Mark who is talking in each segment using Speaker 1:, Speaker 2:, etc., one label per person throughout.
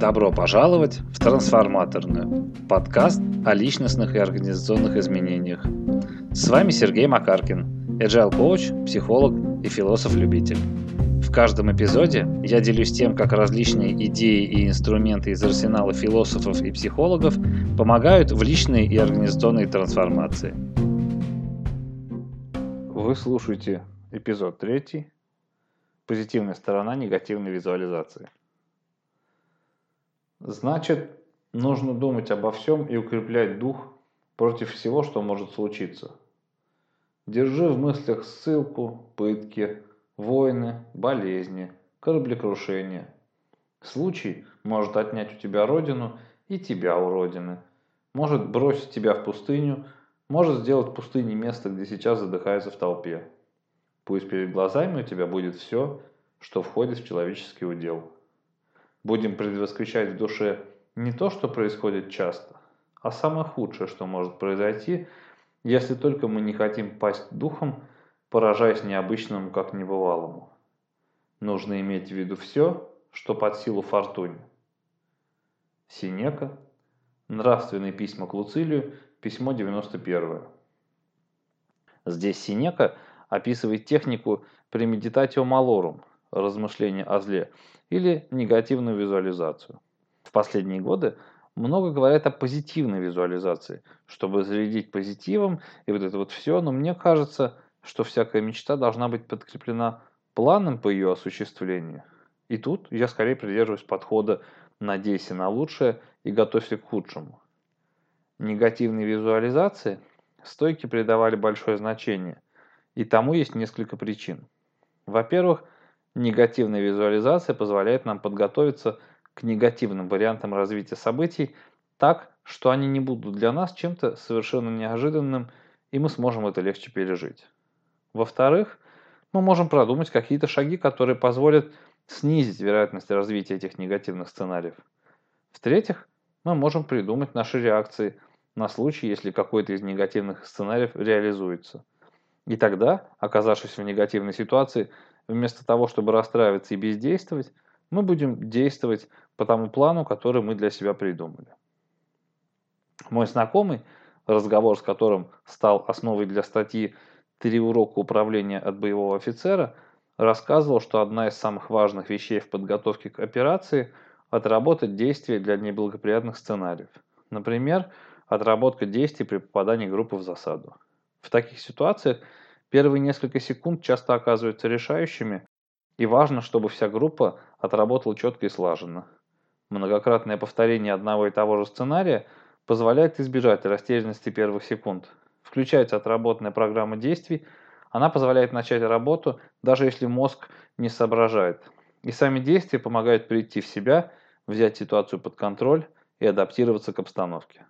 Speaker 1: Добро пожаловать в Трансформаторную, подкаст о личностных и организационных изменениях. С вами Сергей Макаркин, agile коуч, психолог и философ-любитель. В каждом эпизоде я делюсь тем, как различные идеи и инструменты из арсенала философов и психологов помогают в личной и организационной трансформации. Вы слушаете эпизод 3. Позитивная сторона негативной визуализации. Значит, нужно думать обо всем и укреплять дух против всего, что может случиться. Держи в мыслях ссылку, пытки, войны, болезни, кораблекрушения. Случай может отнять у тебя родину и тебя у родины. Может бросить тебя в пустыню, может сделать пустыней место, где сейчас задыхается в толпе. Пусть перед глазами у тебя будет все, что входит в человеческий удел. Будем предвосхищать в душе не то, что происходит часто, а самое худшее, что может произойти, если только мы не хотим пасть духом, поражаясь необычному, как небывалому. Нужно иметь в виду все, что под силу фортуне. Сенека. Нравственные письма к Луцилию. Письмо 91. Здесь Сенека описывает технику premeditatio malorum, размышления о зле, или негативную визуализацию. В последние годы много говорят о позитивной визуализации, чтобы зарядить позитивом и вот это вот все, но мне кажется, что всякая мечта должна быть подкреплена планом по ее осуществлению. И тут я скорее придерживаюсь подхода «надейся на лучшее и готовься к худшему». Негативной визуализации стойки придавали большое значение, и тому есть несколько причин. Во-первых, негативная визуализация позволяет нам подготовиться к негативным вариантам развития событий так, что они не будут для нас чем-то совершенно неожиданным, и мы сможем это легче пережить. Во-вторых, мы можем продумать какие-то шаги, которые позволят снизить вероятность развития этих негативных сценариев. В-третьих, мы можем придумать наши реакции на случай, если какой-то из негативных сценариев реализуется. И тогда, оказавшись в негативной ситуации, вместо того, чтобы расстраиваться и бездействовать, мы будем действовать по тому плану, который мы для себя придумали. Мой знакомый, разговор с которым стал основой для статьи «3 урока управления от боевого офицера», рассказывал, что одна из самых важных вещей в подготовке к операции – отработать действия для неблагоприятных сценариев. Например, отработка действий при попадании группы в засаду. В таких ситуациях первые несколько секунд часто оказываются решающими, и важно, чтобы вся группа отработала четко и слаженно. Многократное повторение одного и того же сценария позволяет избежать растерянности первых секунд. Включается отработанная программа действий, она позволяет начать работу, даже если мозг не соображает. И сами действия помогают прийти в себя, взять ситуацию под контроль и адаптироваться к обстановке.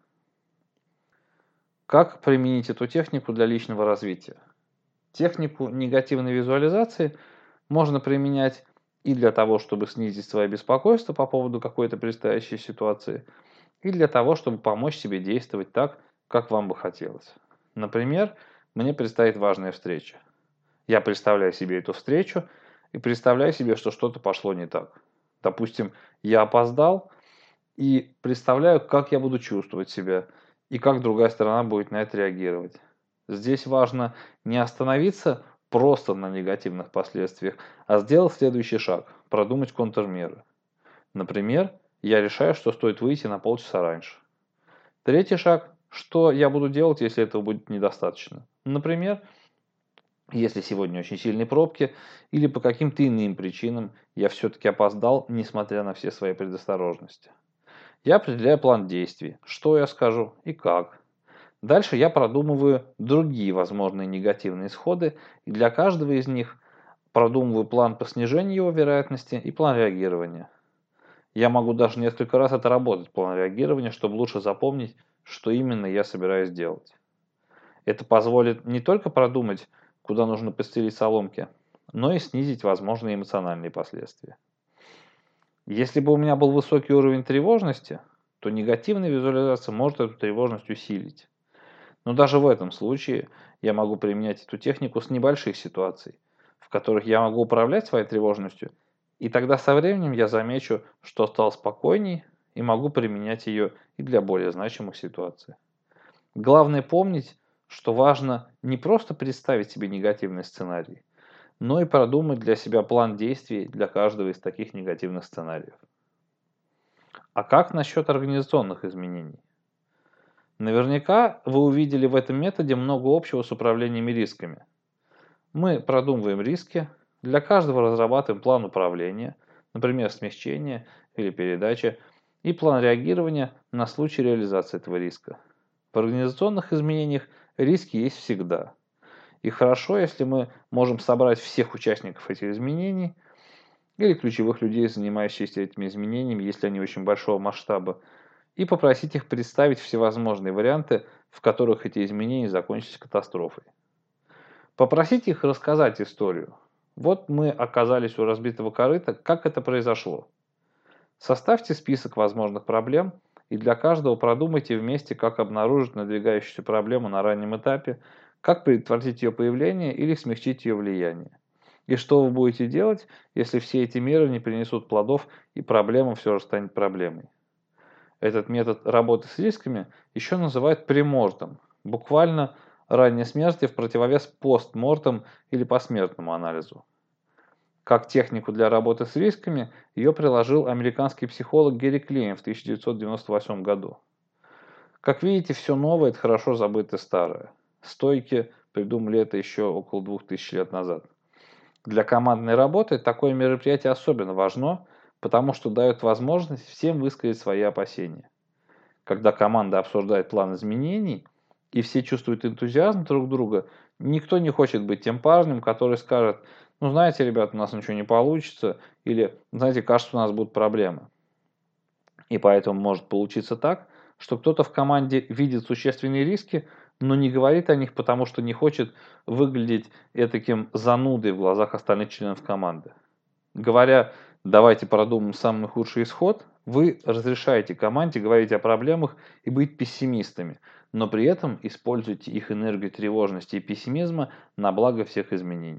Speaker 1: Как применить эту технику для личного развития? Технику негативной визуализации можно применять и для того, чтобы снизить свое беспокойство по поводу какой-то предстоящей ситуации, и для того, чтобы помочь себе действовать так, как вам бы хотелось. Например, мне предстоит важная встреча. Я представляю себе эту встречу и представляю себе, что что-то пошло не так. Допустим, я опоздал и представляю, как я буду чувствовать себя и как другая сторона будет на это реагировать. Здесь важно не остановиться просто на негативных последствиях, а сделать следующий шаг – продумать контрмеры. Например, я решаю, что стоит выйти на полчаса раньше. Третий шаг – что я буду делать, если этого будет недостаточно. Например, если сегодня очень сильные пробки или по каким-то иным причинам я все-таки опоздал, несмотря на все свои предосторожности. Я определяю план действий, что я скажу и как. Дальше я продумываю другие возможные негативные исходы, и для каждого из них продумываю план по снижению его вероятности и план реагирования. Я могу даже несколько раз отработать план реагирования, чтобы лучше запомнить, что именно я собираюсь делать. Это позволит не только продумать, куда нужно постелить соломки, но и снизить возможные эмоциональные последствия. Если бы у меня был высокий уровень тревожности, то негативная визуализация может эту тревожность усилить. Но даже в этом случае я могу применять эту технику с небольших ситуаций, в которых я могу управлять своей тревожностью И тогда со временем я замечу, что стал спокойней и могу применять ее и для более значимых ситуаций. Главное помнить, что важно не просто представить себе негативный сценарий, но и продумать для себя план действий для каждого из таких негативных сценариев. А как насчет организационных изменений? Наверняка вы увидели в этом методе много общего с управлением рисками. Мы продумываем риски, для каждого разрабатываем план управления, например, смягчение или передача, и план реагирования на случай реализации этого риска. В организационных изменениях риски есть всегда. И хорошо, если мы можем собрать всех участников этих изменений или ключевых людей, занимающихся этими изменениями, если они очень большого масштаба, и попросить их представить всевозможные варианты, в которых эти изменения закончились катастрофой. Попросить их рассказать историю. Вот мы оказались у разбитого корыта, как это произошло. Составьте список возможных проблем и для каждого продумайте вместе, как обнаружить надвигающуюся проблему на раннем этапе, как предотвратить ее появление или смягчить ее влияние. И что вы будете делать, если все эти меры не принесут плодов и проблема все же станет проблемой. Этот метод работы с рисками еще называют премортом, буквально ранней смерти в противовес постмортем или посмертному анализу. Как технику для работы с рисками ее приложил американский психолог Гэри Клейн в 1998 году. Как видите, все новое – это хорошо забытое старое. Стойки придумали это еще около 2000 лет назад. Для командной работы такое мероприятие особенно важно, потому что дает возможность всем высказать свои опасения. Когда команда обсуждает план изменений, и все чувствуют энтузиазм друг друга, никто не хочет быть тем парнем, который скажет: ну, знаете, ребята, у нас ничего не получится, или, знаете, кажется, у нас будут проблемы. И поэтому может получиться так, что кто-то в команде видит существенные риски, но не говорит о них, потому что не хочет выглядеть этаким занудой в глазах остальных членов команды. Говоря: давайте продумаем самый худший исход, вы разрешаете команде говорить о проблемах и быть пессимистами, но при этом используйте их энергию тревожности и пессимизма на благо всех изменений.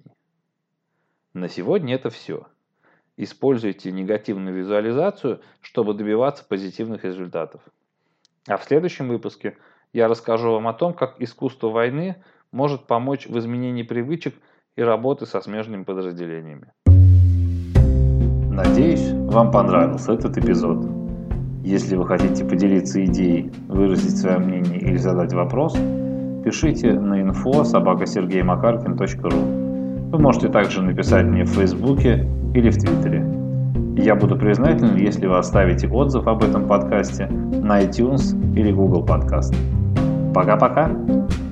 Speaker 1: На сегодня это все. Используйте негативную визуализацию, чтобы добиваться позитивных результатов. А в следующем выпуске я расскажу вам о том, как искусство войны может помочь в изменении привычек и работы со смежными подразделениями. Надеюсь, вам понравился этот эпизод. Если вы хотите поделиться идеей, выразить свое мнение или задать вопрос, пишите на info@sergeymakarkin.ru. Вы можете также написать мне в Фейсбуке или в Твиттере. Я буду признателен, если вы оставите отзыв об этом подкасте на iTunes или Google Podcast. Пока-пока!